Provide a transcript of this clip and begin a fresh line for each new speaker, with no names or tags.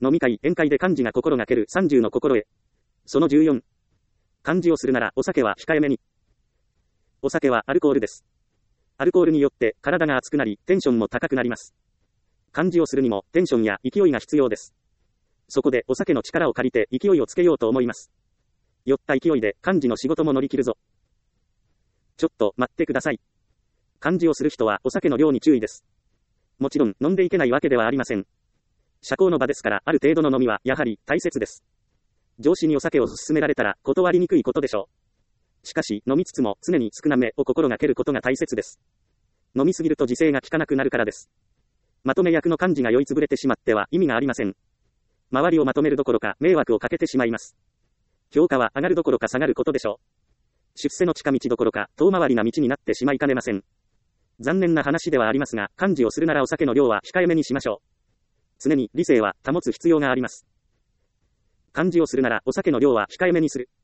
飲み会、宴会で幹事が心がける30の心得。その14。幹事をするならお酒は控えめに。お酒はアルコールです。アルコールによって体が熱くなり、テンションも高くなります。幹事をするにもテンションや勢いが必要です。そこでお酒の力を借りて勢いをつけようと思います。酔った勢いで幹事の仕事も乗り切るぞ。ちょっと待ってください。幹事をする人はお酒の量に注意です。もちろん飲んでいけないわけではありません。社交の場ですからある程度の飲みはやはり大切です。上司にお酒を勧められたら断りにくいことでしょう。しかし飲みつつも常に少なめを心がけることが大切です。飲みすぎると自制が効かなくなるからです。まとめ役の幹事が酔いつぶれてしまっては意味がありません。周りをまとめるどころか迷惑をかけてしまいます。評価は上がるどころか下がることでしょう。出世の近道どころか遠回りな道になってしまいかねません。残念な話ではありますが、幹事をするならお酒の量は控えめにしましょう。常に理性は保つ必要があります。幹事をするならお酒の量は控えめにする。